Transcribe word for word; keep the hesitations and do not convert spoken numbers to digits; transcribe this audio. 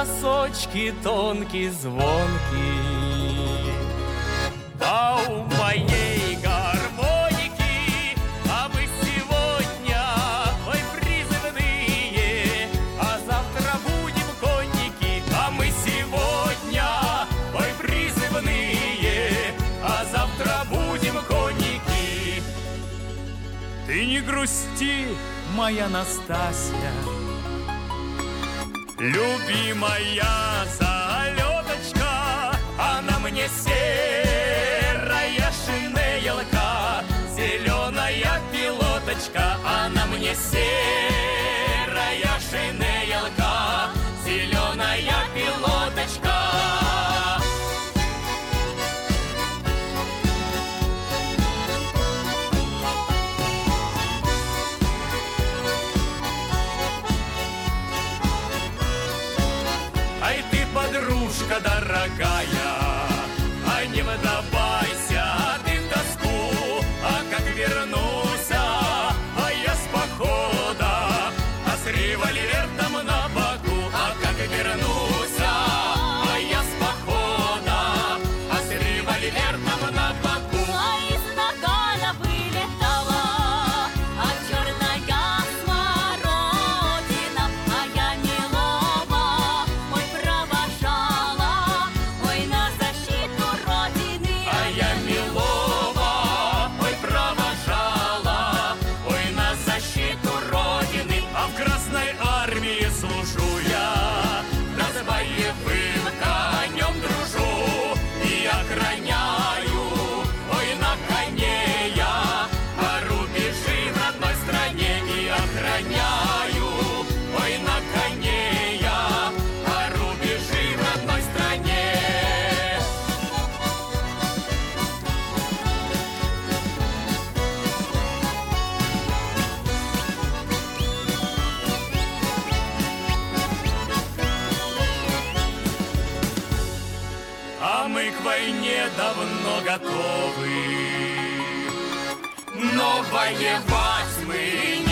голосочки тонкий, звонкий. А у моей гармоники, а мы сегодня, ой, призывные, а завтра будем конники. А мы сегодня, ой, призывные, а завтра будем конники. Ты не грусти, моя Настасья, любимая залеточка, она мне серая шинелка, зеленая пилоточка, она мне серая шинелка, зеленая пилоточка. Ай ты, подружка дорогая, а не выдавайся ты в тоску, а как вернуся, а я с похода, а с револьвером на боку, а как вернуся, а я с похода, а с револьвером на боку. А из нагана вылетала, а черная смородина, а я милого, ой, провожала, ой, на защиту Родины. А я милого, ой, провожала, ой, на защиту Родины. А в Красной армии служу я, да с боевым конем дружу и охраняю, ой, на коне я, а рубежи в родной стране и охраняю, ой, на коне я, а рубежи в родной стране. А мы к войне давно готовы, но воевать мы